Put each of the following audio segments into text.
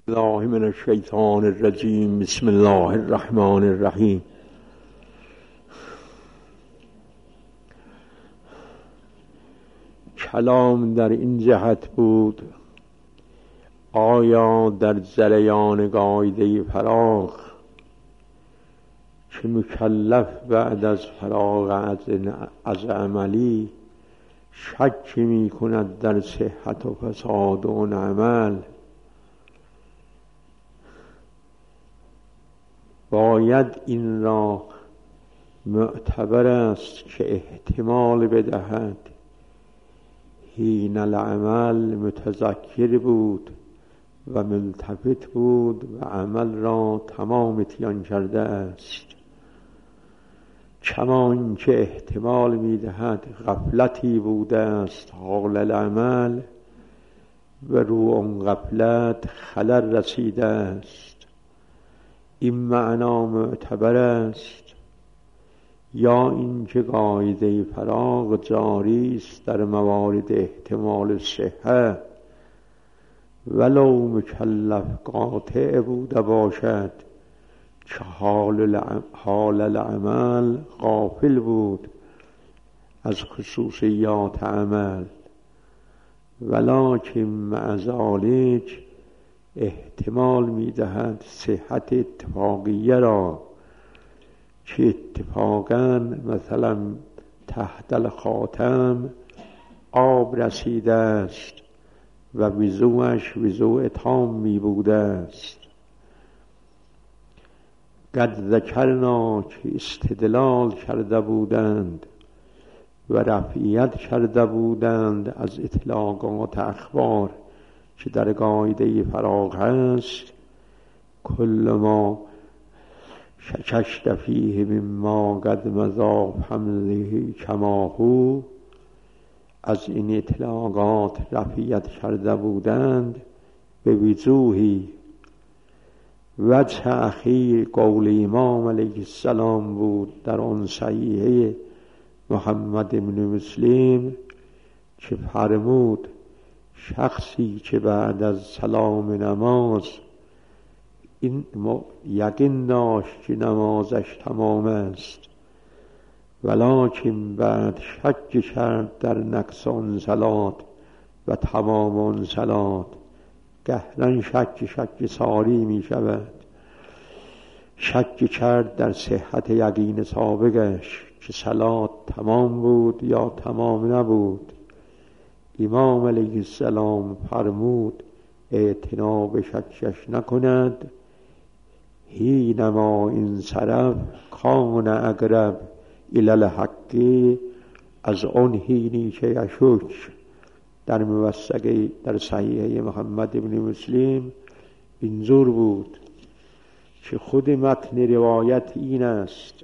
الله من الشیطان الرجیم. بسم الله الرحمن الرحیم. کلام در این جهت بود: آیا در جریان قاعده فراغ که مکلف بعد از فراغ از عملی شک می کند در صحت و فساد اون عمل، باید این را معتبر است که احتمال بدهد حین العمل متذکر بود و ملتفت بود و عمل را تمام اتیان کرده است، کما اینکه احتمال می‌دهد غفلتی بوده است حال العمل و رو آن غفلت خلل رسیده است. این معنا معتبر است. یا اینکه قاعده فراغ جاری است در موارد احتمال صحت ولو مکلف قاطع بوده باشد که حال العمل غافل بود از خصوصیات عمل، ولکن مع ذلک احتمال می‌دهد صحت اتفاقیه را که اتفاقاً مثلا تحت الخاتم آب رسیده است و وضوءش وضوء تامی بوده است. قد ذکرنا که استدلال کرده بودند و رفعیت کرده بودند از اطلاقات اخبار که در قاعده فراغ هست: کل ما شکشت فیه مما قد مضی حمله کما هو. از این اطلاقات رفعیت کرده بودند به وضوحی. وجه اخیر قول امام علیه السلام بود در آن صحیحه محمد بن مسلم که فرمود: شخصی که بعد از سلام نماز این یقین داشت که نمازش تمام است، ولکن بعد شک کرد در نقص آن صلات و تمام آن صلات، گهرن شک ساری می شود. شک کرد در صحت یقین سابقش که صلات تمام بود یا تمام نبود. امام علیه السلام فرمود اعتنا به شکش نکند. حینما انصرف کان اقرب الی الحق. از آن حینی که یشک در موثقه در صحیحه محمد بن مسلم اینجور بود که خود متن روایت این است: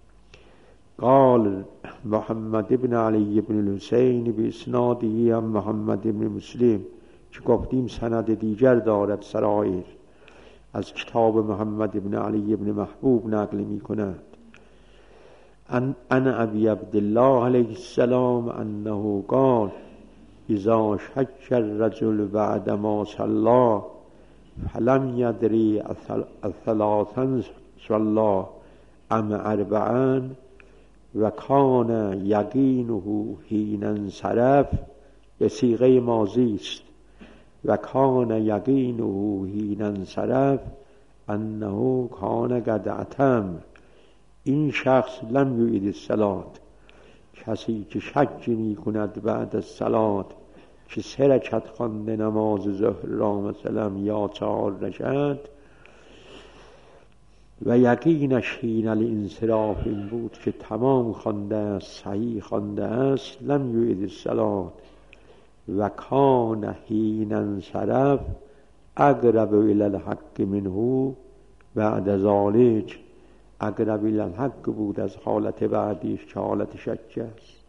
قال محمد بن علی بن الحسین باسناده عن محمد بن مسلم، که گفتیم سند دیگر دارد سرایر، از کتاب محمد بن علی بن محبوب نقل می کند. ان ابی عبدالله علیه السلام انه قال: اذا شک الرجل بعد ما صلی فلم یدری اثلاثا صلی ام اربعا و کان یقینه حین انصرف، به صیغه ماضی است، و کان یقینه حین انصرف انه کان قد اتم. این شخص لم یعید الصلات. کسی که شک می کند بعد از صلات که 3 رکعت خوانده نماز ظهر را مثلا یا 4 رکعت و یقینش حین الانصراف این بود که تمام خوانده است، صحیح خوانده است، لم یعید الصلات و کان حین انصرف اقرب الی الحق منه بعد ذلک. اقرب الی الحق بود از حالت بعدیش که حالت شک است.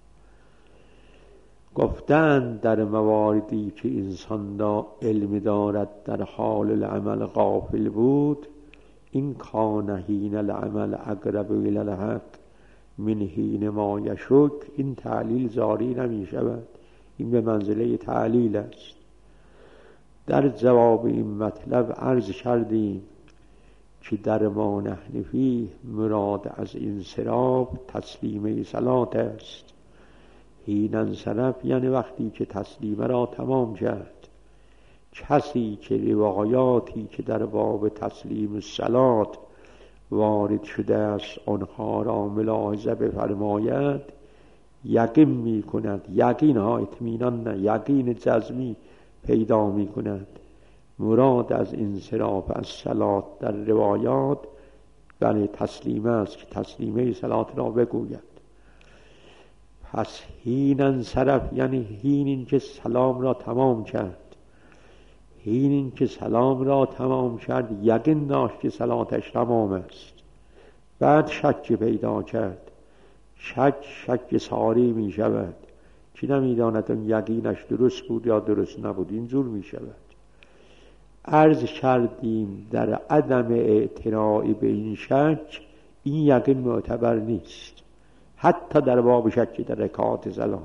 گفتند در مواردی که انسان علم دارد در حال العمل غافل بود، این کان حین العمل اقرب الی الحق من حین ما یشک، این تعلیل جاری نمی شود، این به منزله تعلیل است. در جواب این مطلب عرض کردیم که در ما نحن فیه مراد از انصراف تسلیمه صلات است. حین انصرف یعنی وقتی که تسلیمه را تمام کرد. کسی که روایاتی که در باب تسلیم صلات وارد شده است آنها را ملاحظه بفرماید، یقین می کند، یقین ها اطمینان نه، یقین جزمی پیدا می کند. مراد از انصراف از صلات در روایات بله تسلیمه است که تسلیمه صلات را بگوید. پس حین انصرف یعنی حین این که سلام را تمام کرد. حین این که سلام را تمام کرد یقین داشت که صلاتش تمام است. بعد شک پیدا کرد. شک ساری می شود که نمیداند اون یقینش درست بود یا درست نبود، اینجور می شود. عرض کردیم در عدم اعتراء به این شک این یقین معتبر نیست، حتی در باب شک در رکعات صلات.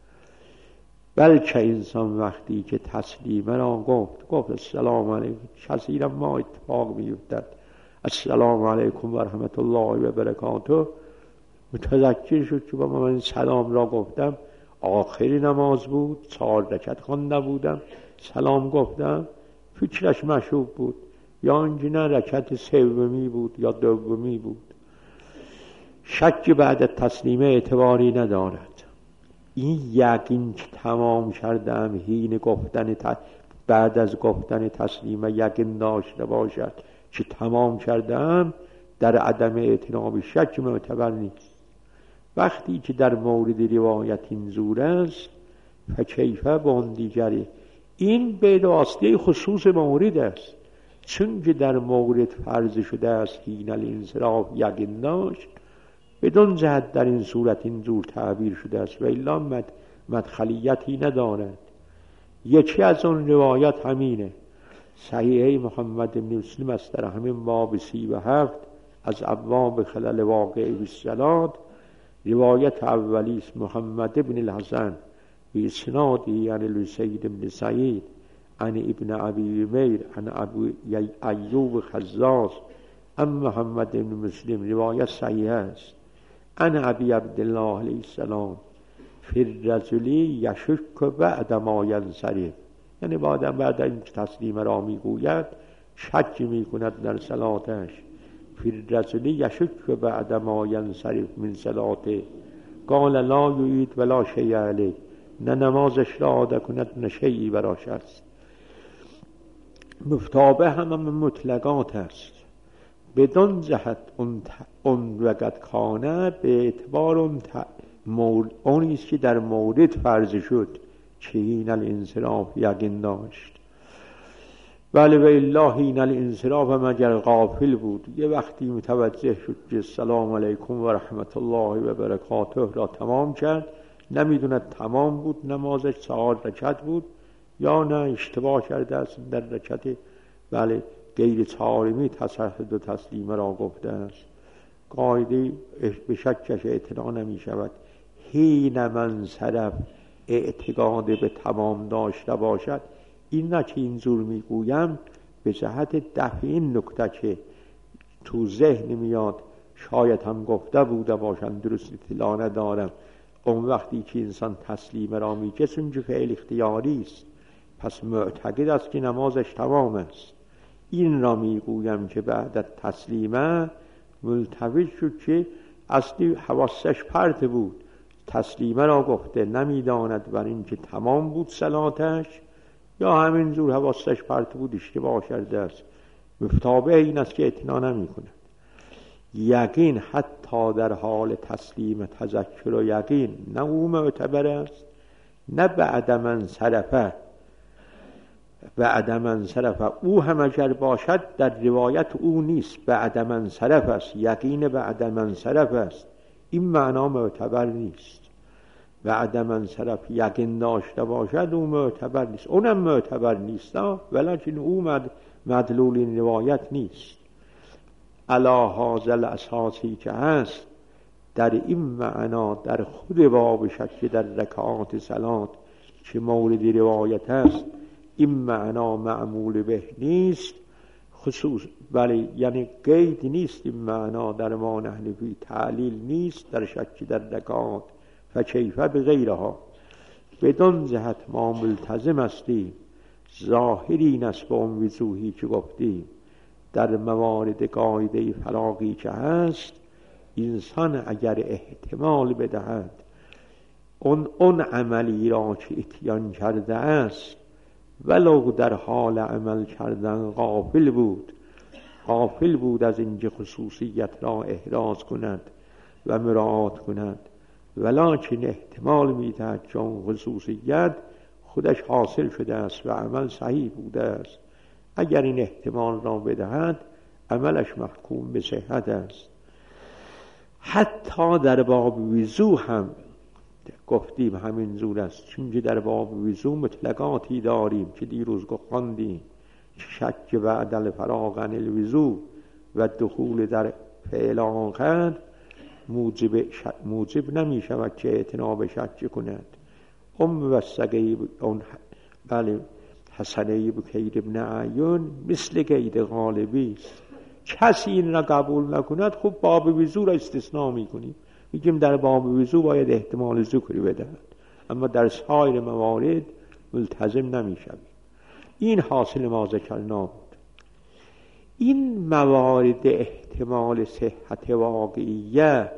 بلکه انسان وقتی که تسلیمه را گفت السلام علیکم، کثیرا ما اتفاق می‌افتد السلام علیکم و رحمت الله و برکاته، متذکر شد که من این سلام را گفتم آخری نماز بود، 4 رکعت خوانده بودم، سلام گفتم، فکرش مشوب بود یا اینکه نه رکعت سومی بود یا دومی بود. شک بعد تسلیمه اعتباری ندارد. این یقین که تمام کردم حین گفتن بعد از گفتن تسلیمه یقین داشته باشد که تمام کردم، در عدم اعتنا به شک معتبر نیست. وقتی که در مورد روایت این زور است فکیفه با اون دیگری، این به واسطه خصوص مورد است، چون که در مورد فرض شده است حین الانصراف یقین داشت، بدون جهت در این صورت این زور تعبیر شده است و الا مدخلیتی ندارد. یکی از اون روایت همینه، صحیح محمد بن مسلم است، در همین باب 37 از ابواب خلل واقع بالصلات. روایت اولی است محمد بن الحسن باسنادی یعنی لسید بن سعید عن ابن ابی عمیر عن ابو ایوب خزاز عن محمد بن مسلم، روایت صحیح است. عن ابی عبدالله علیه السلام فی الرجل یشک بعد ما ینصرف، یعنی بعد این تسلیم را میگوید شک میکند در صلاتش. فی الرجل یشک بعد ما ینصرف من صلاته قال لا یعید ولا شیء علیه، نه نمازش را عاده کند نه شیئی براش است. مفتابه هم مطلقات است، بدون جهت اون وقت کانه به اعتبار اونی است که در مورد فرض شد که حین الانصراف یقین داشت. ولی و الا حین الانصراف مگر غافل بود یه وقتی متوجه شد که السلام علیکم و رحمت الله و برکاته را تمام کرد، نمیدوند تمام بود نمازش 4 رکعت بود یا نه اشتباه کرده است در رکعت بله غیر 4می تشهد و تسلیمه را گفته است. قاعده به شکش اعتنا نمی شود. حین منصرف اعتقاد به تمام داشته باشد. این نه که اینجور میگویم به جهت دفع این نکته که تو ذهن میاد شاید هم گفته بوده باشم درست اطلاع ندارم. اون وقتی که انسان تسلیمه را میگه چون فعل اختیاری است پس معتقد است که نمازش تمام است. این را میگویم که بعد از تسلیمه ملتفت شد که اصلی حواسش پرت بود، تسلیمه را گفته نمیداند بر این که تمام بود صلاتش یا همین جور حواسش پرت بود اشتباه کرده است. مفتابه این است که اعتنا نمی کند. یقین حتی در حال تسلیم تذکر و یقین نه او معتبر است نه بعد من صرف او هم اگر باشد در روایت او نیست، بعد من صرف است، یقین بعد من صرف است، این معنا معتبر نیست. بعد من صرف یقین داشته باشد او معتبر نیست، اونم معتبر نیست ولیکن او مدلول این روایت نیست. علا هذا الاساسی که هست در این معنا در خود باب شک در رکعات صلات که مورد روایت است این معنا معمول به نیست، خصوص بله، یعنی قید نیست این معنا در ما نحن فی، تعلیل نیست در شک در نکات، فکیفه به غیرها. بدون جهت ما ملتزم هستیم، ظاهر این است به اون وضوحی که گفتیم در موارد قاعده فراغی که هست، انسان اگر احتمال بدهد اون عملی را که اتیان کرده است ولو در حال عمل کردن غافل بود از اینکه خصوصیت را احراز کند و مراعات کند، ولکن احتمال میدهد که اون خصوصیت خودش حاصل شده است و عمل صحیح بوده است، اگر این احتمال را بدهد عملش محکوم به صحت است. حتی در باب وضو هم گفتیم همین زور است، چون که در باب وضو مطلقاتی داریم که دیروز خواندیم، شک بعد الفراغ عن الوضو و دخول در فعل آخر موجب نمی شود که اعتناب شک کند. موثقه اون بله حسنه بکیر ابن عیون مثل قید غالبی است، کسی این را قبول نکند خب باب وضو را استثناء میکنیم، میگیم در باب وضو باید احتمال ذکری بدهد، اما در سایر موارد ملتزم نمیشویم. این حاصل ما ذکرنا بود. این موارد احتمال صحت واقعیه،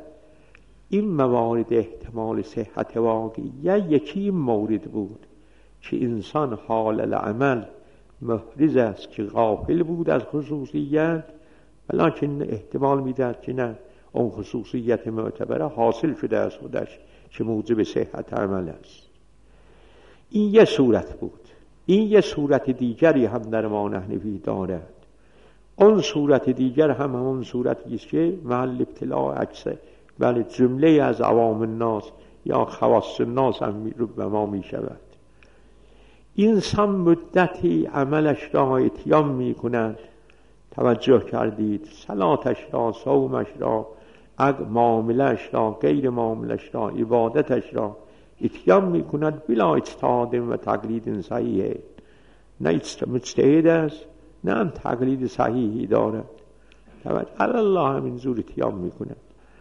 یکی مورد بود که انسان حال العمل محرز است که غافل بود از خصوصیت، ولکن احتمال میدهد که نه، اون خصوصیت معتبره حاصل شده از خودش که موجب صحت عمل است. این یه صورت بود. این یه صورت دیگری هم در ما نحنفی دارد. اون صورت دیگر هم همون صورتی است که محل ابتلاع عکسه، بله جمله از عوام الناس یا خواص الناس هم رو به ما می شود. انسان مدتی عملش را اتیان می کند، توجه کردید، صلاتش را، صومش را، معاملش را، غیر معاملش را، عبادتش را اتیان می کند بلا اجتهاد و تقلید صحیح، نه مجتهد است نه هم تقلید صحیحی دارد، الله همین زور اتیان می کند.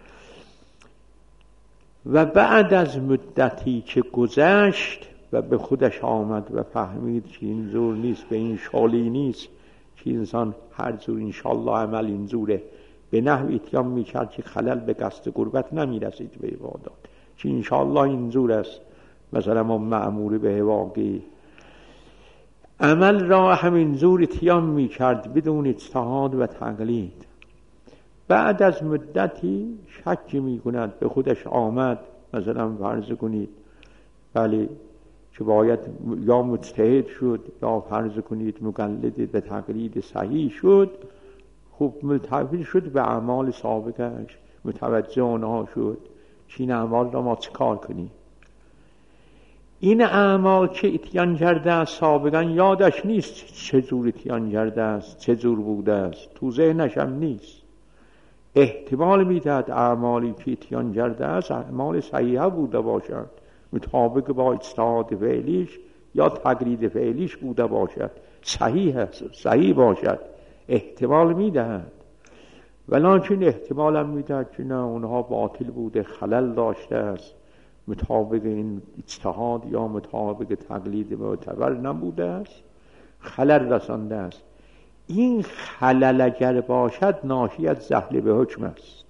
و بعد از مدتی که گذشت و به خودش آمد و فهمید که این زور نیست، به این شالی نیست که انسان هر زور انشاءالله عمل این زوره، به نحو اتیان میکرد که خلل به قصد قربت نمیرسید به عبادات، که انشاءالله این زور است، مثلا ما معمول به واقعی عمل را همین زور اتیان میکرد بدون اجتهاد و تقلید. بعد از مدتی شک میکند، به خودش آمد، مثلا فرض کنید بله که باید یا مجتهد شد یا فرض کنید مقلد به تقلید صحیح شد، خوب ملتفت شد به اعمال سابقش، متوجه آنها شد که این اعمال را ما چه کار کنیم. این اعمال که اتیان کرده است سابقا یادش نیست چه جور اتیان کرده است، چه جور بوده است، تو ذهنش هم نیست. احتمال میدهد اعمالی که اتیان کرده است اعمال صحیحه بوده باشد، مطابق با اجتهاد فعلیش یا تقلید فعلیش بوده باشد، صحیح باشد، احتمال میدهد. ولکن احتمال هم میدهد که نه، اونها باطل بوده، خلل داشته است، مطابق این اجتهاد یا مطابق تقلید معتبر نبوده است، خلل رسانده است. این خلل اگر باشد ناشی از جهل به حکم است،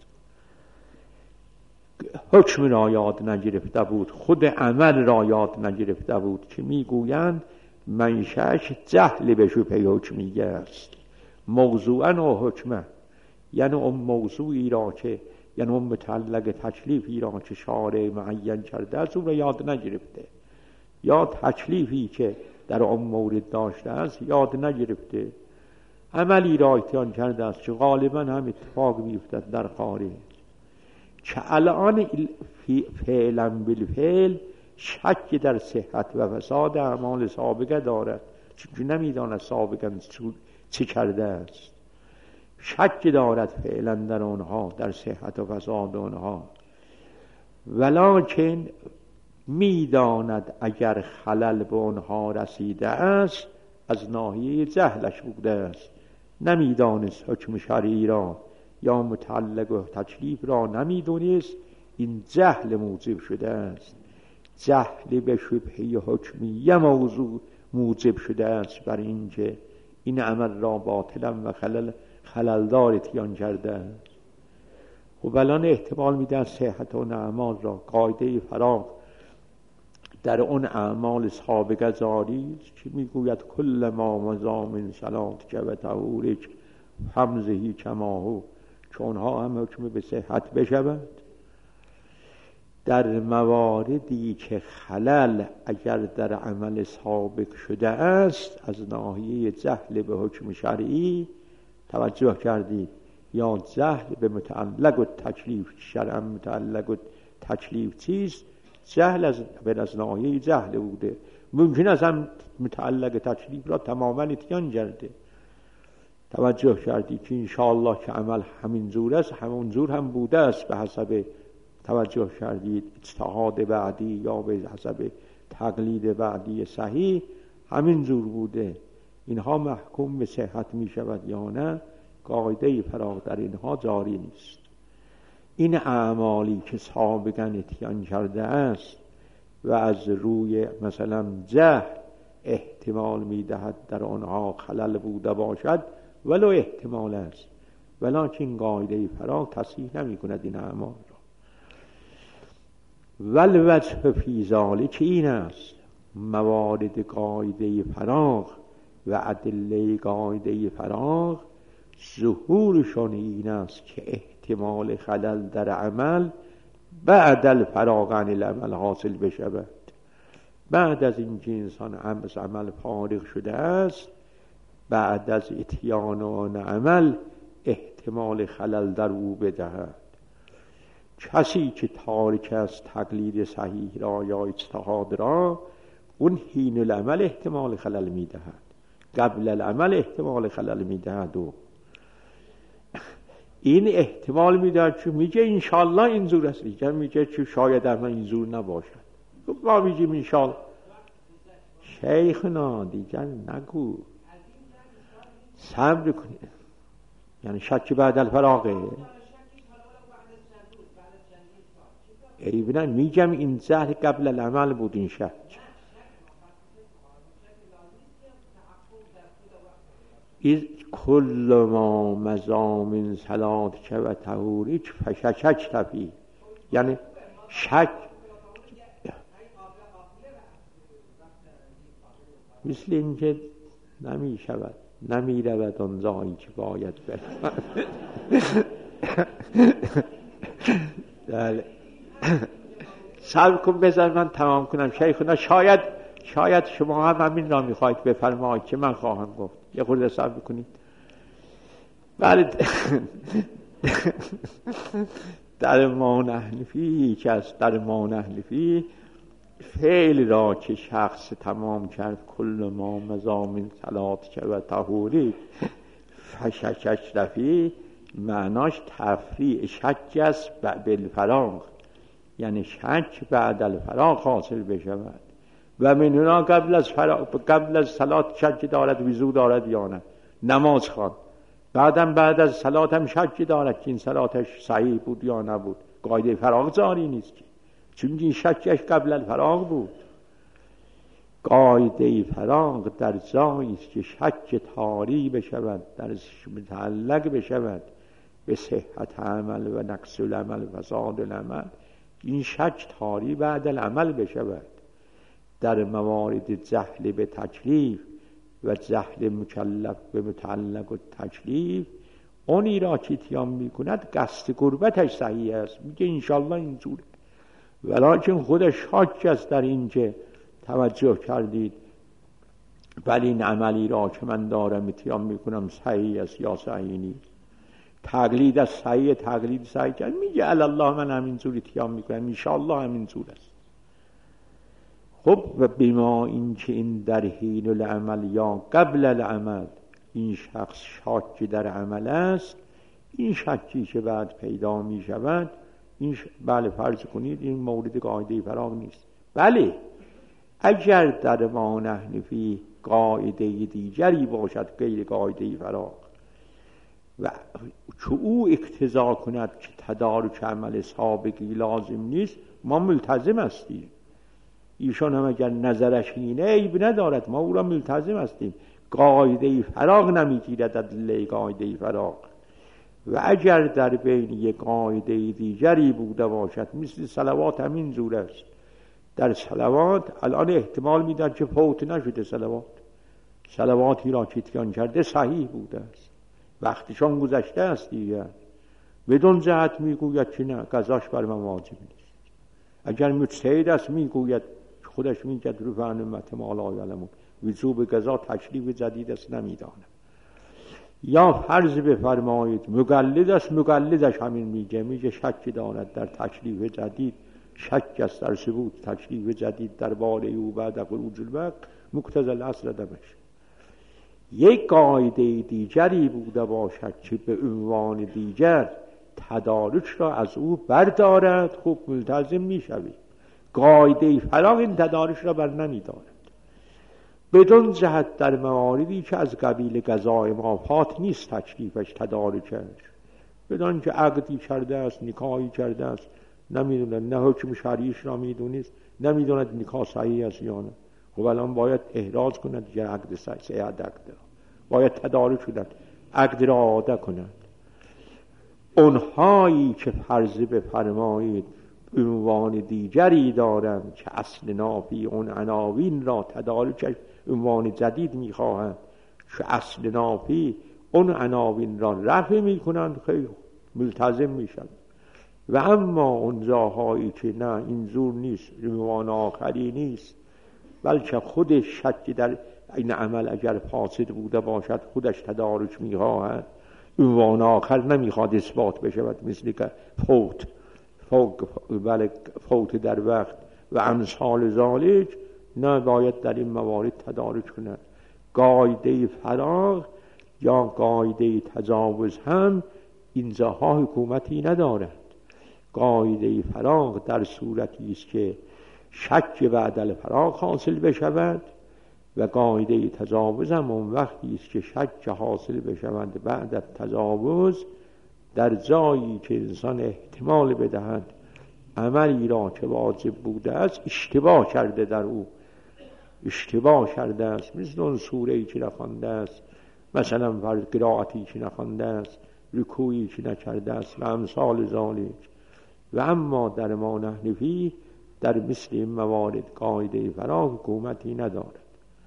حکم را یاد نگرفته بود، خود عمل را یاد نگرفته بود، که میگویند منشأش جهل به شبهه حکمیه است، موضوعا و حکمه، یعنی اون موضوعی را که یعنی اون متعلق تکلیفی را که شارع معین کرده است او را یاد نگرفته، یا تکلیفی که در اون مورد داشته است یاد نگرفته، عملی را اتیان کرده است که غالبا هم اتفاق میفتد در خارج، که الان فعلا بالفعل شک در صحت و فساد اعمال سابقه دارد، چون نمیداند سابقا چه کرده است، شک دارد فعلا در آنها، در صحت و فساد آنها، ولکن میداند اگر خلل به آنها رسیده است از ناحیه جهلش بوده است، نمیدانست حکم شرعی را یا متعلق و تکلیف را نمیدونست. این جهل موجب شده است. جهل به شبهه حکمیه موضوع موجب شده است بر اینکه این عمل را باطلا و خللدار اتیان کرده است. خب الان احتمال میدن صحت اون اعمال را. قاعده فراغ در اون اعمال سابقه جاری که میگوید کل ما مضی من صلاتک و طهورک حمزهی کماهو، چون ها هم حکم به صحت بشود. در مواردی که خلل اگر در عمل سابق شده است از ناحیه جهل به حکم شرعی، توجه کردید، یا جهل به متعلق و تکلیف، شرعا متعلق و تکلیف چیست؟ جهل از ناحیه جهل بوده. ممکن است هم متعلق تکلیف را تماما اتیان کرده. توجه کردید که انشاءالله که عمل همین جور است، همون جور هم بوده است به حسب، توجه کردید، اجتهاد بعدی یا به حسب تقلید بعدی صحیح همین جور بوده. اینها محکوم به صحت می شود یا نه؟ قاعده فراغ در اینها جاری نیست. این اعمالی که سابقا اتیان کرده است و از روی مثلا جهل احتمال می دهد در آنها خلل بوده باشد، ولو احتمال است، ولکن قاعده فراغ تصحیح نمی کند این اعمال را. والوجه فی ذلک این است، موارد قاعده فراغ و ادله قاعده فراغ ظهورشون این است که احتمال خلل در عمل بعد الفراغ عن العمل حاصل بشود. بعد از اینکه انسان از عمل فارغ شده است، بعد از اتیان آن عمل احتمال خلل در او بدهد. کسی که تارک از تقلید صحیح را یا اجتهاد را، اون حین العمل احتمال خلل میدهد، قبل العمل احتمال خلل میدهد. و این احتمال میدهد چون میگه انشاءالله اینجور است، میگه چون شاید هم اینجور نباشد. خب ما میگیم انشاءالله. شیخنا دیگر نگو، صبر کنید. یعنی شک بعد الفراغه. ای بنا میگم این جهل قبل العمل بود. این شک از کل ما مضی من صلاتک و طهورک فشکک تفی، یعنی شک مثل اینکه نمی شود، نمی رود آن جایی که باید برود. صبر کن بذار من تمام کنم. شیخنا شاید شما هم همین را میخواید بفرمایید که من خواهم گفت. یه خورده صبر کنید. بله، در ما نحن فیه که از در ما نحن فیه فعل را که شخص تمام کرد کل ما مضی من صلاتک و طهورک فشکک تفی، معناش تفریع شک است بالفراغ، یعنی شک بعد الفراغ حاصل بشود. و من هنا قبل از صلات شک دارد، وضو دارد یا نه، نماز خوان، بعد از صلات هم شک دارد که این صلاتش صحیح بود یا نبود. قاعده فراغ جاری نیست که، چون این شکش قبل الفراغ بود. قاعده فراغ در جایی است که شک طاری بشود، در متعلق بشود به صحت عمل و نقص العمل و فساد العمل، این شک طاری بعد العمل بشود. در موارد جهل به تکلیف و جهل مکلف به متعلق و تکلیف، اونی را که اتیان میکند قصد قربتش صحیح است، میگه انشالله اینجوره، ولیکن خودش شک است در این که توجه کردید ولی این عملی را که من دارم اتیان میکنم صحیح است یا صحیح نیست. تقلید از صحیح، تقلید صحیح کرد، میگه الله من همینجور اتیان میکنم انشالله همینجور است. خب و بما این که این در حین العمل یا قبل العمل این شخص شاکی در عمل است، این شکی که بعد پیدا می شود، این بله فرض کنید این مورد قاعده فراغ نیست. بله اگر در ما نحن فیه قاعده دیگری باشد غیر قاعده فراغ و چو او اقتضا کند که تدارک عمل سابقی لازم نیست ما ملتزم هستیم. ایشان هم اگر نظرش اینه عیب ندارد، ما او را ملتزم هستیم. قاعده فراغ نمیگیرد ادله قاعده فراغ. و اگر در بین یک قاعده دیگری بوده باشد، مثل صلوات همین زور است. در صلوات الان احتمال میدن که فوت نشده، صلواتی را که اتیان کرده صحیح بوده است، وقتشان گذشته است دیگر. بدون جهت میگوید که نه قضاش بر من واجب نیست. اگر مجتهد است میگوید، خودش میگه رفع نعمت ما لا یعلمون، وجوب قضا تشریف جدید است نمیدانم. یا فرض بفرمایید مقلد است، مقلدش همین میگه شک دارد در تشریف جدید، شک است در ثبوت تشریف جدید در باره او بعد خروج الوقت، مقتضی الاصل دمش. یک قاعده دیگری بوده باشد که به عنوان دیگر تدارک را از او بردارد، خوب ملتزم میشوید. قاعده فراغ این تدارک را بر نمیدارد، بدون جهت در مواردی که از قبیل قضای مافات نیست تکلیفش تدارکش، بدون که عقدی کرده است، نکاحی کرده است، نمیدوند، نه حکم شرعیش را میدونست، نمیدوند نکاح صحیح است یا نه. خب الان باید احراز کند که عقد صحیح عقد را باید تدارک کند، عقد را عاده کند. اونهایی که فرض بفرمایید عنوان دیگری دارند که اصل نافی اون عناوین را تدارک عنوان جدید میخواهند، که اصل نافی اون عناوین را رفع میکنند، خیلی ملتزم میشن. و اما اون جاهایی که نه اینجور نیست، عنوان آخری نیست، بلکه خود شک در این عمل اگر فاسد بوده باشد خودش تدارک میخواهد، عنوان آخر نمیخواد اثبات بشود، مثل که فوت در وقت و امثال ذالک، نه باید در این موارد تدارک کند. قاعده فراغ یا قاعده تجاوز هم اینجاها حکومتی ندارد. قاعده فراغ در صورتی است که شک بعد الفراغ حاصل بشود، و قاعده تجاوز هم اون وقتی است که شک حاصل بشود بعد از تجاوز در جایی که انسان احتمال بدهد عملی را که واجب بوده است اشتباه کرده، در او اشتباه کرده است، مثل اون سوره‌ای که نخوانده است، مثلا فرض قرائتی که نخوانده است، رکوعی که نکرده است و امثال ذالک. و اما در ما نحنفی در مثل این موارد قاعده فراغ حکومتی ندارد.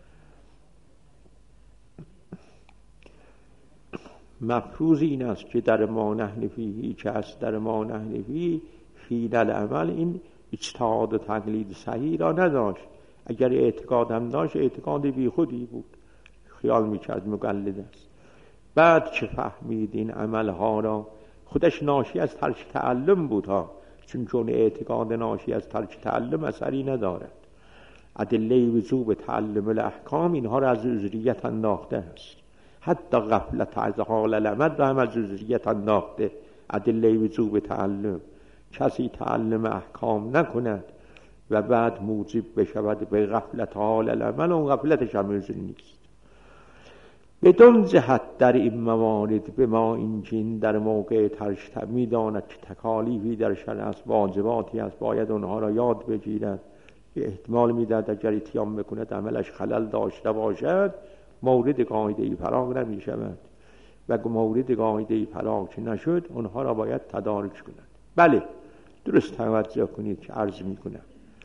مفروض این است که در ما نحنفی هیچ است، در ما نحنفی حین العمل این اجتهاد و تقلید صحیح را نداشت. اگر اعتقاد هم داشت اعتقاد بی خودی بود، خیال میکرد مقلد است. بعد که فهمید این عملها را، خودش ناشی از ترک تعلم بود ها، چون اعتقاد ناشی از ترک تعلم اثری ندارد. ادله وجوب تعلم الاحکام اینها را از عذریت انداخته است، حتی غفلت از حال العمل را هم از عذریت انداخته. ادله وجوب تعلم، کسی تعلم احکام نکند و بعد موجب بشود به غفلت حال العمل، اون غفلتش هم عذر نیست. بدون جهت در این موارد به ما این در موقع ترک میداند که تکالیفی در شرع است، واجباتی است، باید اونها را یاد بگیرد. احتمال میداد اگر اتیان بکند عملش خلل داشته باشد مورد قاعده فراغ نمی شود، و مورد قاعده فراغ که نشد اونها را باید تدارک کند. بله درست توجه کنید که عرض می کنم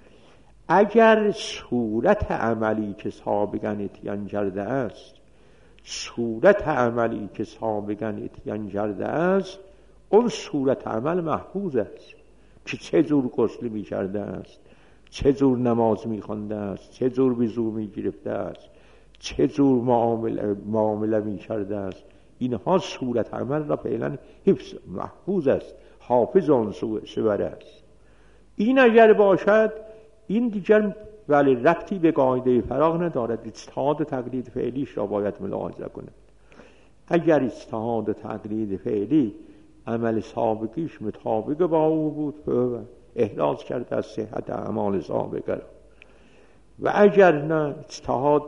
اگر صورت عملی که سابقا اتیان کرده است، صورت عملی که سابقا اتیان کرده است، اون صورت عمل محفوظ است که چه جور غسل می کرده است، چه جور نماز می خوانده است، چه جور وضو می گرفته است، چه جور معامله می کرده است. اینها صورت عمل را فعلا حفظ محفوظ است، حافظ آن صور است. این اگر باشد این دیگر ولی ربطی به قاعده فراغ ندارد، اجتهاد و تقلید فعلیش را باید ملاحظه کند. اگر اجتهاد و تقلید فعلی عمل سابقیش مطابق با او بود احراز کرده از صحت اعمال سابقه را، و اگر نه اجتهاد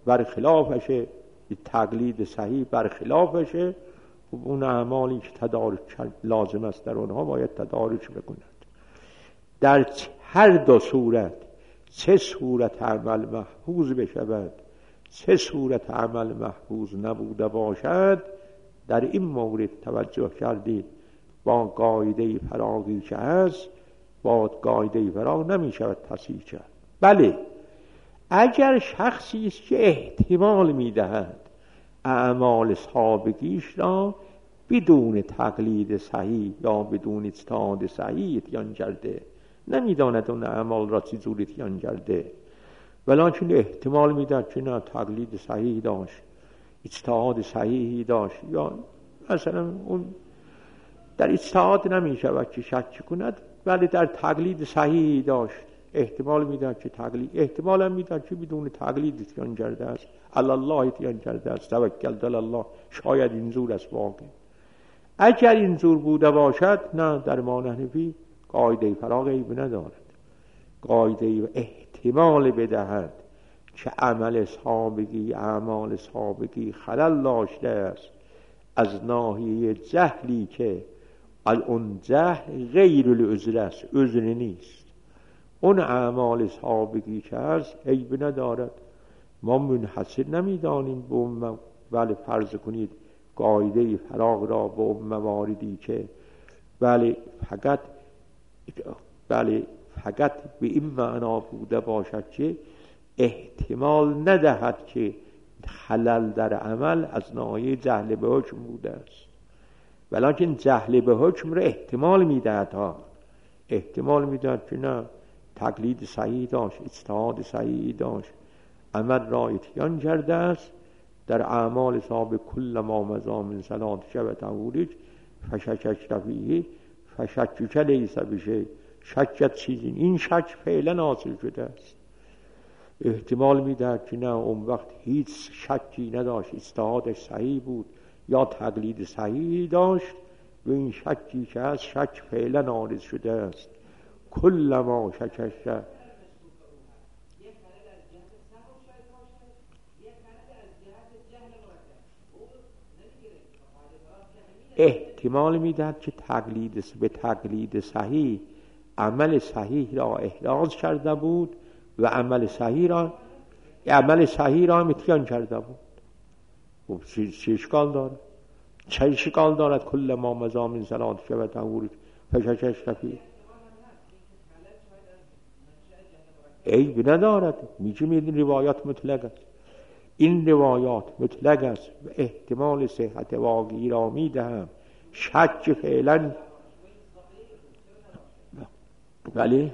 برخلافشه، تقلید صحیح برخلافشه. و اون اعمالی که تدارک لازم است در اونها باید تدارک بکند. در هر دو صورت، چه صورت عمل محفوظ بشود، چه صورت عمل محفوظ نبوده باشد، در این مورد توجه کردید با قاعده فراغی که هست، با قاعده فراغ نمی شود تصحیح کرد. بله، اگر شخصی است که احتمال می دهد اعمال سابقیش را بدون تقلید صحیح یا بدون اجتهاد صحیح اتیان کرده، نمیداند اون اعمال را چجوری اتیان کرده، ولکن احتمال میدهد که نه تقلید صحیح داشت، اجتهاد صحیحی داشت، یا مثلا اون در اجتهاد نمی شود که شک کند، ولی در تقلید صحیحی داشت، احتمال میدهد که تقلید، احتمال هم میدهد که بدون تقلید اتیان کرده است، الله اتیان کرده است، توکلت علی الله، شاید اینجور است واقع. اگر اینجور بوده باشد، نه، در ما حنفی قاعده فراغ عیب ندارد، قاعده احتمال بدهد که عمل سابقی، اعمال سابقی خلل داشته است از ناحیه جهلی که اون جهل غیر العذر است، عذر نیست. اون اعمال سابقی که هست عیب ندارد، ما منحصر نمیدانیم به اون، ولی فرض کنید قاعده فراغ را به اون مواردی که فقط به این معنا بوده باشد که احتمال ندهد که خلل در عمل از ناحیه جهل به حکم بوده است، ولیکن جهل به حکم را احتمال میدهد، ها احتمال میدهد که نه تقلید صحیح داشت، اجتهاد صحیح داشت، عمل را اتیان کرده است. در اعمال سابق کل ما مضی من صلاة شب تهورج فشکک فیه فشکک لیس بشیء، شکت چیزی، این شک فعلا حاصل شده است. احتمال میدهد که نه اون وقت هیچ شکی نداشت، اجتهادش صحیح بود یا تقلید صحیحی داشت، و این شکی که هست شک فعلا عارض شده است. کل ما شکک احتمال میدهد که به تقلید صحیح عمل صحیح را احراز کرده بود و عمل صحیح را اتیان کرده بود. چه اشکال دارد؟ چه اشکال دارد کل ما مضی من صلاة شب تهورج فشکک فیه؟ عیب ندارد، میگیم این روایات مطلق است، این روایات مطلق است و احتمال صحت واقعی را میدهم. شک فعلا، ولی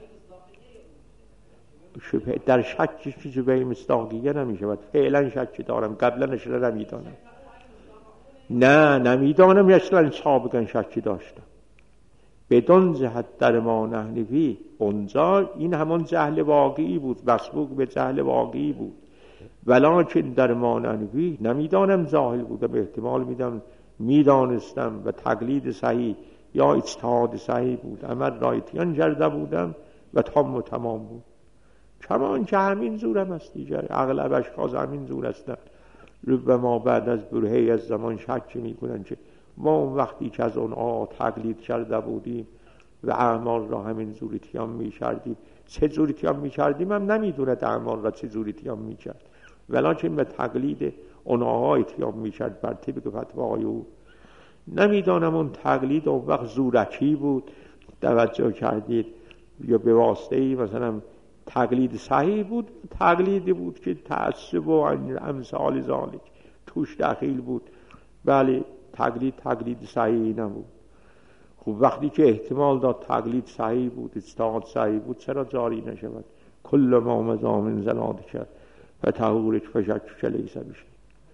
در شک چیزی به مصداقیه نمیشود. فعلا شک دارم، قبلا اشاره نمیدانم، نه نمیدانم، اصلا سابقا شکی داشتم. بدون جهت در ما حنفی اونجا این همان جهل واقعی بود، مسبوق به جهل واقعی بود، ولکن در ما حنفی نمیدانم جاهل بودم، احتمال میدانستم و تقلید صحیح یا اجتهاد صحیح بود، عمل را اتیان کرده بودم و تمام بود. کمان که همین زور هم است دیگر، اغلب اشخاص همین زور هستند. ربما بعد از برهه‌ای از زمان شک میکنن که ما اون وقتی که از اون تقلید کرده بودیم و اعمال را همین زور اتیان میکردیم، چه زور اتیان میکردیم هم نمیدوند اعمال را چه زور اتیان میکرد، ولکن به تقلید اونها اتیان میکرد بر طبق فتوای او. نمیدانم اون تقلید اون وقت زورکی بود، توجه کردید، یا به واسطه مثلا تقلید صحیح بود، تقلیدی بود که تعصب و امثال ذالک توش دخیل بود، ولی تقلید صحیحی نبود. خب وقتی که احتمال داد تقلید صحیح بود، اجتهاد صحیح بود، چرا جاری نشود؟ کل ما مضی من صلاة کرد و تهورج فشکک لیس بشیء.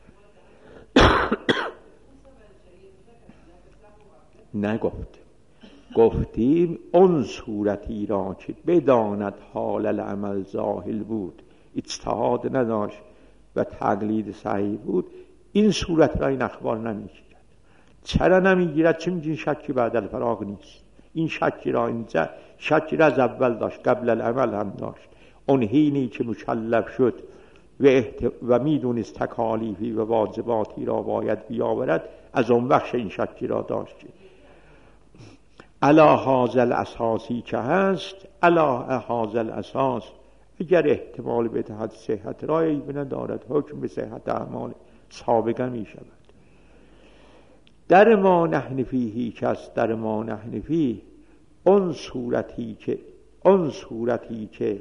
گفتیم اون صورتی را که بداند حال العمل ظاهر بود، اجتهاد نداشت و تقلید صحیح بود، این صورت را این اخبار نمیگیرد. چرا نمیگیرد؟ چون این شکی بعد الفراغ نیست. این شکی را از اول داشت، قبل العمل هم داشت. اون حینی که مکلف شد و میدونست تکالیفی و واجباتی را باید بیاورد، از اون بخش این شکی را داشت. علی هذا الاساسی که هست، علی هذا الاساس، اگر احتمال بدهد صحت رایی بندارد، حکم به صحت اعمال سابقه می شود. در ما نحن فیهی که است، در ما نحن فیه اون صورتی که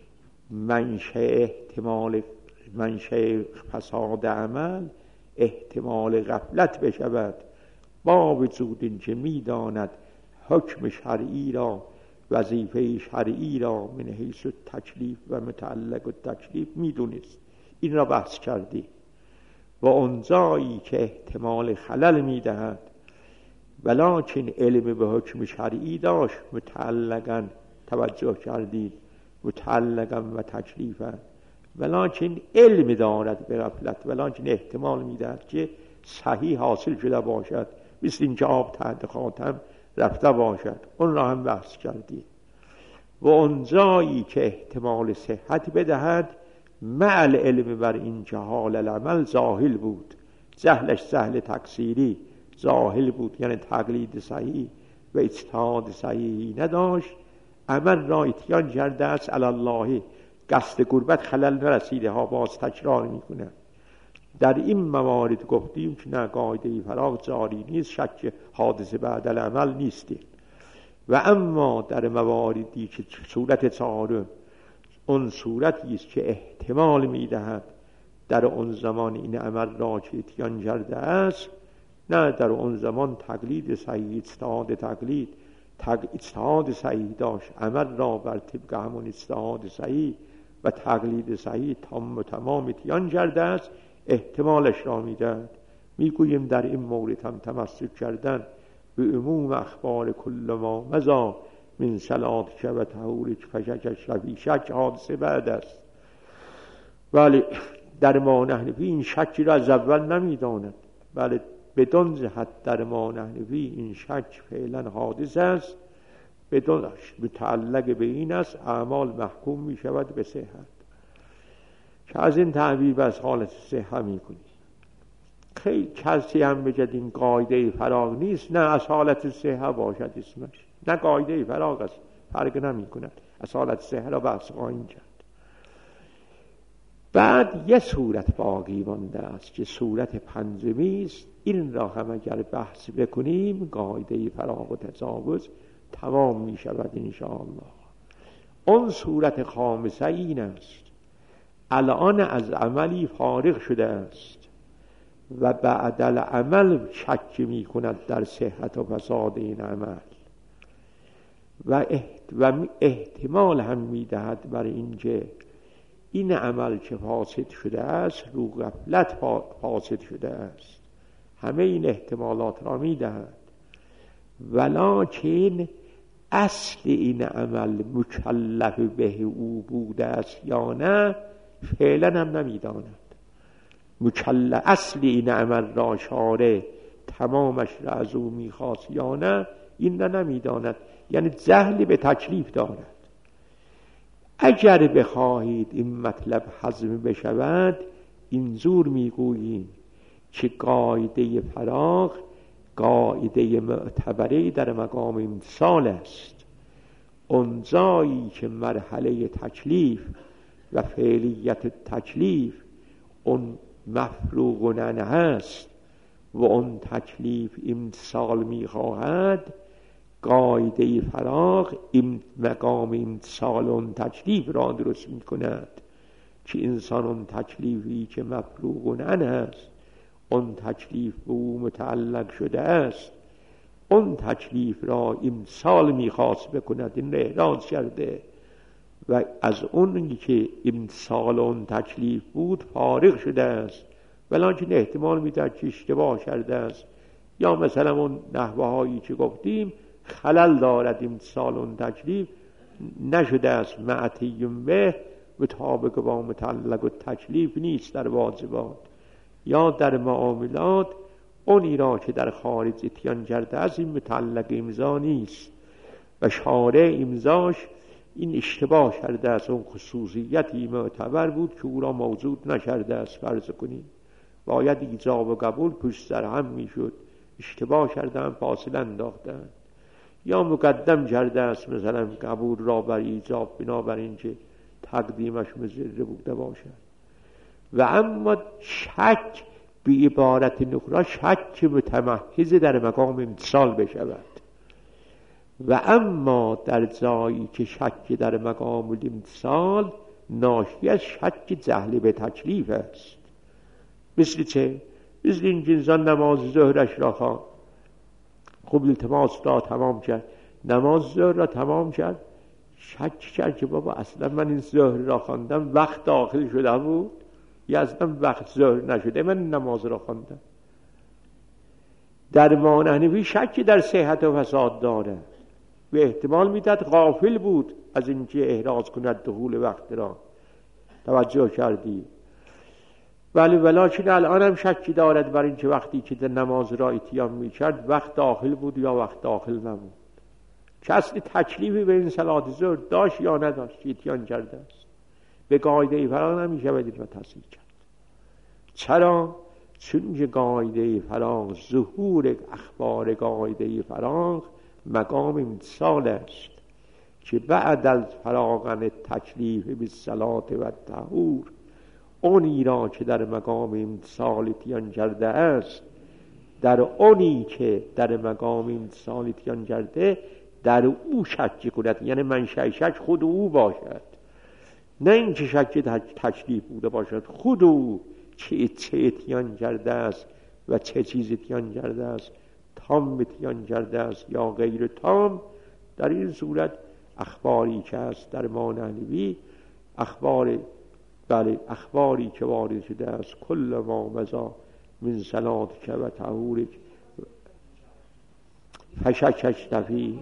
منشأ فساد عمل احتمال غفلت بشود، با وجود این که میداند حکم شرعی را، وظیفه شرعی را من حیث تکلیف و متعلق التکلیف میدونست. این را بحث کردی. و اون جایی که احتمال خلل میدهد ولکن علم به حکم شرعی داشت، متعلقاً توجه کردید، متعلقاً و تکلیفاً، ولکن علم دارد به غفلت، ولکن احتمال میدهد که صحیح حاصل شده باشد، مثل اینکه آب تحت خاتم رفته باشد. اون را هم بحث کردید. و اون جایی که احتمال صحت بدهد مع العلم بر این که حال العمل ظاهر بود، جهلش جهل تقصیری ظاهر بود، یعنی تقلید صحیح و اجتهاد صحیحی نداشت، عمل را اتیان کرده است علی الله، قصد قربت خلل نرسیده ها، باز تکرار میکنه. در این موارد گفتیم که نه قاعده فراغ جاری نیست، شک حادثه بعد العمل نیستی. و اما در مواردی که صورت چهارم اون صورتی است که احتمال میدهد در اون زمان این عمل را که اتیان کرده است، نه در اون زمان تقلید صحیح، اجتهاد صحیح داشت، عمل را بر طبق همون اجتهاد صحیح و تقلید صحیح تمام اتیان کرده است، احتمالش را میدهد. میگوییم در این مورد هم تمسک کردن به عموم اخبار کل ما مضی من صلاتک و طهورک فشکش رفی، شک حادثه بعد است، ولی در ما نحن فی این شکی را از اول نمیداند، بله بدون جهت در ما نحن فی این شک فعلا حادث است، بدون متعلق به این است اعمال محکوم می شود به صحت. که از این تعبیر از حالت صحه می کنی. خیلی کسی هم بگد این قاعده فراغ نیست، نه از حالت صحه باشد اسمش، نه قاعده فراغ است، فرق نمی کند، از حالت صحه را بحث خواهیم کرد. بعد یه صورت باقی مانده است که صورت پنجمی است. این را هم اگر بحث بکنیم قاعده فراغ و تجاوز تمام می شود انشاءالله. اون صورت خامسه این است: الان از عملی فارغ شده است و بعد العمل شک می کند در صحت و فساد این عمل و احتمال هم می دهد بر اینکه این عمل که فاسد شده است رو غفلت فاسد شده است. همه این احتمالات را می دهد، ولکن اصل این عمل مکلف به او بوده است یا نه فعلا هم نمی داند. اصل این عمل را شارع تمامش را از او می خواست یا نه این را نمی داند، یعنی جهل به تکلیف دارد. اگر بخواهید این مطلب هضم بشود اینجور میگوییم که قاعده فراغ قاعده معتبره در مقام امتثال است. اون جایی که مرحله تکلیف و فعلیت تکلیف اون مفروغ عنه هست و اون تکلیف امتثال میخواهد، قاعده فراغ مقام امتثال اون تکلیف را درست می کند که انسان اون تکلیفی که مفروغ عنه است، اون تکلیف به او متعلق شده است، اون تکلیف را امتثال می خواست بکند، این را احراز کرده و از اون که امتثال اون تکلیف بود فارغ شده است، ولکن احتمال می دهد که اشتباه کرده است یا مثلا اون نحوه هایی که گفتیم خلل دارد، امتثال اون تکلیف نشده است معتیم به مطابق با متعلق و تکلیف نیست در واجبات یا در معاملات. اونی را که در خارج اتیان کرده است این متعلق امضا نیست و شارع امضاش این اشتباه کرده است. اون خصوصیتی معتبر بود که او را موجود نکرده است. فرض کنیم باید ایجاب و قبول پشت سر هم میشد، اشتباه کردن فاصله انداختن، یا مقدم کرده است مثلا قبول را بر ایجاب بنابراین که تقدیمش مضر بوده باشد. و اما شک به عبارت نخرا شک متمحض در مقام امتصال بشود. و اما در جایی که شک در مقام امتصال ناشی از شک جهل به تکلیف است. مثل چه؟ مثل این که انسان نماز ظهرش را خواند، خب التماس را تمام کرد، نماز ظهر را تمام کرد، شک کرد که بابا اصلا من این ظهر را خواندم وقت داخل شده بود یا اصلا وقت ظهر نشده من نماز را خواندم. در مانحنفی شک در صحت و فساد داره و احتمال میداد غافل بود از اینکه احراز کند دخول وقت را. توجه کردی؟ ولی ولکن الان هم شکی دارد بر اینکه وقتی که در نماز را اتیان میکرد وقت داخل بود یا وقت داخل نبود. که اصل تکلیفی به این صلات ظهر داشت یا نداشت که اتیان کرده است. به قاعده فراغ نمیشه بدید و تصحیح کرد. چرا؟ چون که قاعده فراغ ظهور اخبار قاعده فراغ مقام امتصال است که بعد از فراغن تکلیف به صلات و طهور اونی را که در مقام امتصال اتیان کرده است در اونی که در مقام امتصال اتیان کرده در او شک کند، یعنی منشأ شک خود او باشد، نه اینکه شک تکلیف بوده باشد. خود او چه اتیان کرده است و چه چیز اتیان کرده است، تام اتیان کرده است یا غیر تام. در این صورت اخباری که است در مانحنفی اخباری که وارد شده است کل ما مزا من صلات که و طهورک فشکش تفی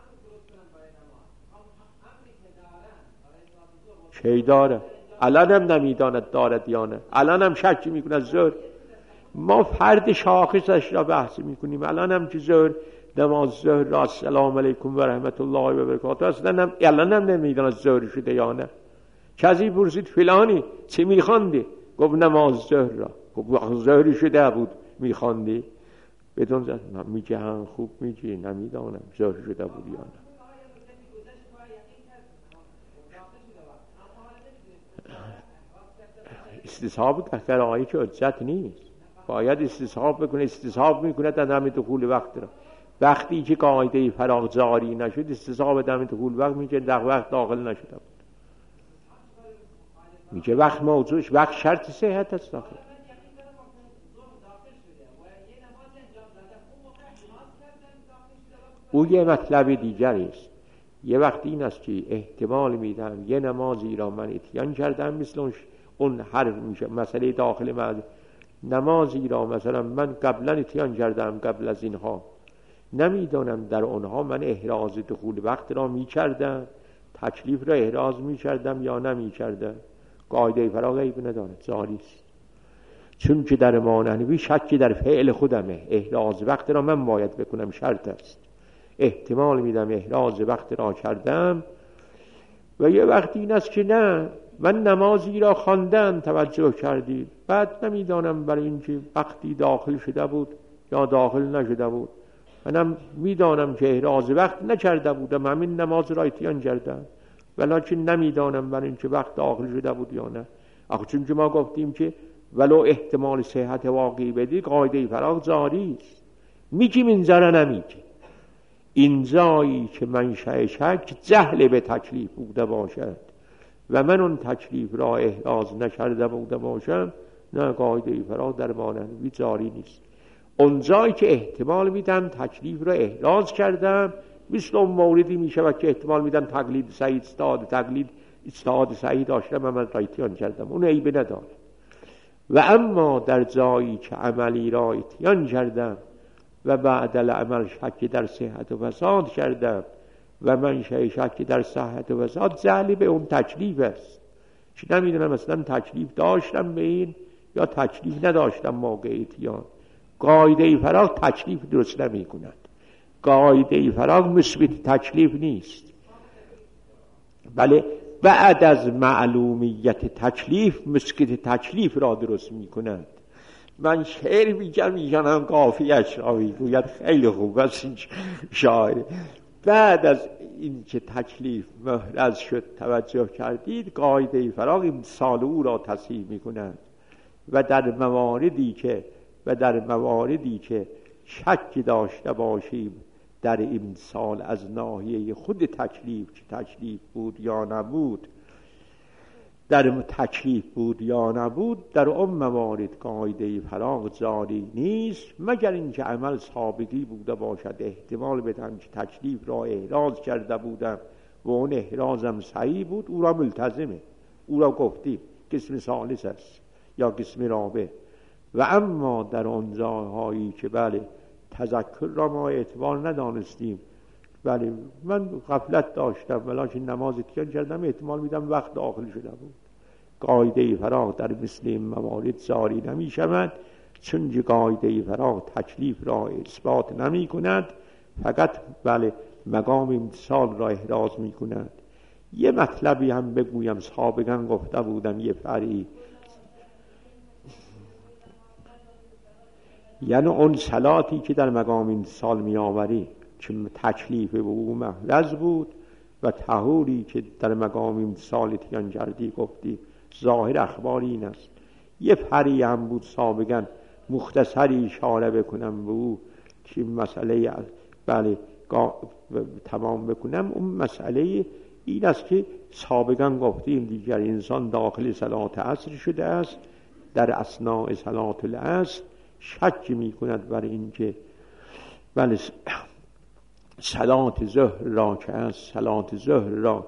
چه داره؟ الان هم نمیداند دارد یا نه. الان هم شک میکنه ظهر. ما فرد شاخصش را بحث میکنیم. الان هم که ظهر نماز ظهر را السلام علیکم و رحمت الله و برکاته اصلا الان هم نمیداند ظهر شده یا نه. کسی پرسید فلانی چه میخواندی؟ گفت نماز ظهر را. گفت ظهر شده بود میخواندی؟ بدون زد میگه هم خوب میگی نمیدانم ظهر شده بود یا نه. استصحاب در آیه که حجت نیست. باید استصحاب بکنه. استصحاب میکنه در دم دخول وقت را. وقتی که قاعده فراغ جاری نشد استصحاب دم دخول وقت میگه در وقت داخل نشده بود. میگه وقت موضوعش وقت شرط صحت است داخل. او یه مطلب دیگر است. یه وقت این است که احتمال میدم یه نمازی را من اتیان کردم مثل اون حرف میشه مسئله داخل نمازی را مثلا من قبلا اتیان کردم قبل از اینها نمیدانم در اونها من احراز دخول وقت را میکردم تکلیف را احراز میکردم یا نمیکردم. قاعده فراغ عیب ندارد جاری است. چون که در مانحنفی شکی در فعل خودمه. احراز وقت را من باید بکنم شرط است. احتمال میدم احراز وقت را کردم و یه وقتی این است که نه من نمازی را خواندم توجه کردید بعد نمیدانم برای اینکه وقتی داخل شده بود یا داخل نشده بود. منم میدانم که احراز وقت نکرده بودم همین نماز را اتیان کردم ولکن نمیدانم برای اینکه وقت داخل شده بود یا نه. آخه چون که ما گفتیم که ولو احتمال صحت واقعی بدی قاعده فراغ جاری است. میگیم اینجا نمیگه. اینجایی که منشأ شک جهل به تکلیف بوده باشد و من اون تکلیف را احراز نکرده بوده باشم نه قاعده فراغ در مانحنفی جاری نیست. اونجایی که احتمال میدم تکلیف را احراز کردم مثل اون موردی میشه که احتمال میدم تقلید سعید استاد سعید داشتم و من را اتیان کردم اون عیب نداره. و اما در جایی که عملی را اتیان کردم و بعد العمل شک در صحت و فساد کردم و منشأ شک در صحت و فساد جهل به اون تکلیف است که نمیدونم اصلا تکلیف داشتم به این یا تکلیف نداشتم موقع اتیان. قاعده فراغ تکلیف درست نمی کند. قاعده فراغ مثبت تکلیف نیست. بله بعد از معلومیت تکلیف مسکت تکلیف را درست می کند. من شعر میگم قافیه‌اش را میگوید، خیلی خوب است این شاعر. بعد از این که تکلیف محرز شد توجه کردید، قاعده فراغ امتثال او را تصحیح می کند و در مواردی که شک داشته باشیم در امتثال از ناحیه خود تکلیف، که تکلیف بود یا نبود، در اون موارد قاعده فراغ جاری نیست، مگر اینکه عمل سابقی بوده باشد. احتمال بدم که تکلیف را احراز کرده بودم و اون احرازم صحیح بود، او را ملتزمه، او را گفتیم قسم ثالث است یا قسم رابع. و اما در آن جاهایی که بله تذکر را ما اعتبار ندانستیم، بله من غفلت داشتم ولکن نماز اتیان کردم، احتمال میدم وقت داخل شده بود، قاعده فراغ در مثل این موارد جاری نمی شود، چون قاعده فراغ تکلیف را اثبات نمی کند، فقط بله مقام امتثال را احراز می کند. یه مطلبی هم بگویم، سابقا گفته بودم یه فرعی، یعنی اون صلاتی که در مقام امتثال می آوری که تکلیف به او محرز بود و طهوری که در مقام امتثال اتیان کردی گفتی، ظاهر اخبار این است. یه فرعی هم بود سابقا، مختصری اشاره بکنم به او که مسئله بله تمام بکنم. اون مسئله این است که سابقا گفتیم دیگر انسان داخل صلات عصر شده است، در اثناء صلات العصر شک می کند بر این که بله صلات ظهر را که از صلات ظهر را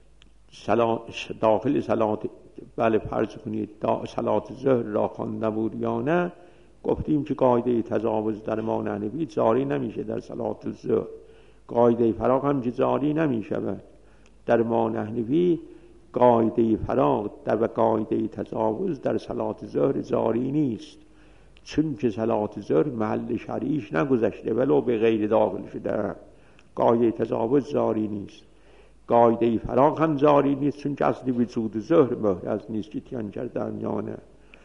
داخل صلات بله فرض کنید صلات ظهر را خوانده بود یا نه. گفتیم که قاعده تجاوز در ما نحنفی جاری نمیشه در صلات ظهر، قاعده فراغ هم که جاری نمیشه در ما نحنفی، قاعده فراغ و قاعده تجاوز در صلات ظهر جاری نیست، چون که صلات ظهر محل شرعیش نگذشته ولو به غیر داخل شده، قاعده تجاوز جاری نیست، قاعده فراغ هم جاری نیست، چون که اصلی وجود ظهر محرز نیست که تیان کردن یا نه.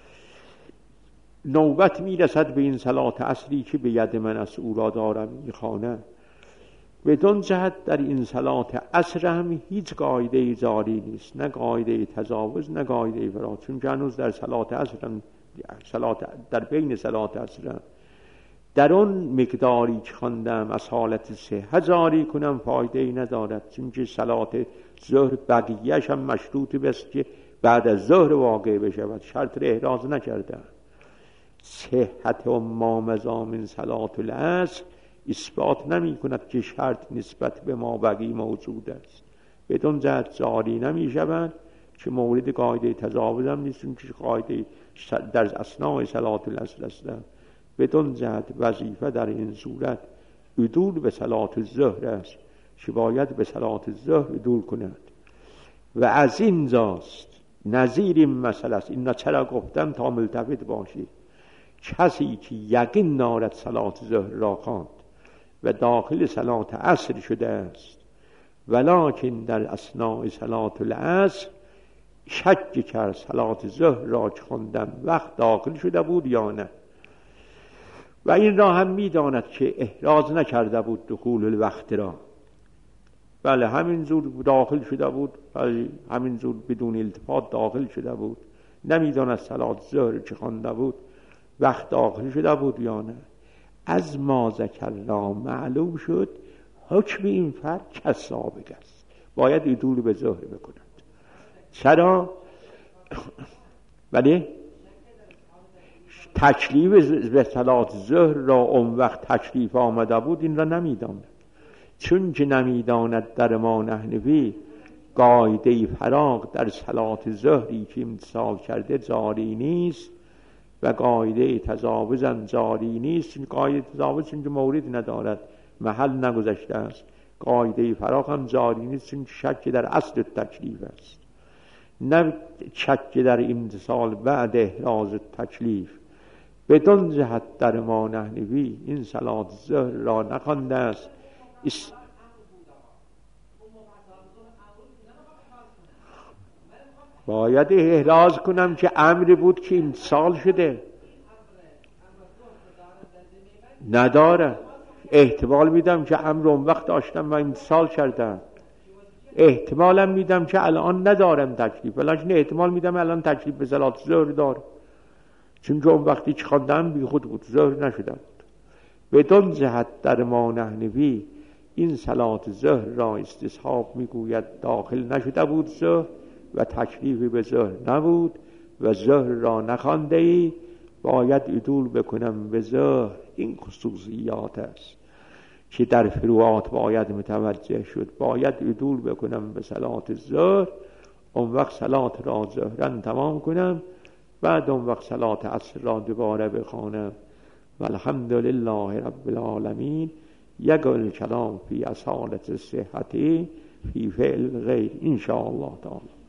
نوبت میرسد به این صلات اصلی که به ید من از او را دارم میخوانه. بدون جهت در این صلات عصر هم هیچ قاعده جاری نیست، نه قاعده تجاوز نه قاعده فراغ، چون که هنوز در صلات عصر هم در بین صلات عصر در اون مقداری که خواندم از حالت صحت جاری کنم فایده ای ندارد، چون که صلات ظهر بقیه‌اش هم مشروط بست که بعد از ظهر واقع بشود، شرط را احراز نکرده. صحت ما مضامین صلات العصر اثبات نمی کند که شرط نسبت به ما بقی موجود است، بدون جهت جاری نمی شود که مورد قاعده تجاوز هم نیست، چون که قاعده در اثناء صلات العصر است. بدون جهت وظیفه در این صورت عدول به صلات الظهر است که باید به صلات الظهر عدول کند. و از این جاست نظیر این مسئله است. این چرا گفتم تا ملتفت باشید. کسی که یقین دارد صلات ظهر را خواند و داخل صلات عصر شده است ولکن در اثناء صلات العصر شک کرد صلات ظهر را که خواندم وقت داخل شده بود یا نه، و این را هم میداند که احراز نکرده بود دخول الوقت را، بله همینجور داخل شده بود، بله همینجور بدون التفات داخل شده بود، نمیداند صلات ظهر که خوانده بود وقت داخل شده بود یا نه. از ما ذکرنا معلوم شد حکم این فرد که سابق است، باید عدول به ظهر بکند. چرا؟ بله تکلیف به صلات ظهر را اون وقت تکلیف آمده بود این را نمیداند، چون که نمیداند در ما نحنفی قاعده فراغ در صلات ظهری که امتثال کرده جاری نیست و قاعده تجاوز هم جاری نیست، چون قاعده تجاوز چون که مورد ندارد محل نگذشته است، قاعده فراغ هم جاری نیست چون شک در اصل تکلیف است، نه شک در امتثال بعد احراز تکلیف. بدون جهت در ما نحنفی این صلات ظهر را نخوانده است. باید احراز کنم که امری بود که این سال شده نداره. احتمال میدم که امر اون وقت داشتم و این سال کردم، احتمالم میدم که الان ندارم تکلیف، ولی احتمال میدم الان تکلیف به صلات ظهر داره، چون که اون وقتی که خواندم بی خود بود، ظهر نشده بود. بدون جهت در ما نحنوی این صلات ظهر را استصحاب میگوید داخل نشده بود ظهر و تکلیفی به ظهر نبود و ظهر را نخوانده ای، باید عدول بکنم به ظهر. این خصوصیات است که در فروعات باید متوجه شد. باید عدول بکنم به صلات ظهر، اون وقت صلات را ظهرا تمام کنم، بعد اون وقت صلات عصر را دوباره بخوانم. والحمد لله رب العالمین. یگل کلام فی اصالت صحتی فی فعل غیر ان شاء الله تعالی.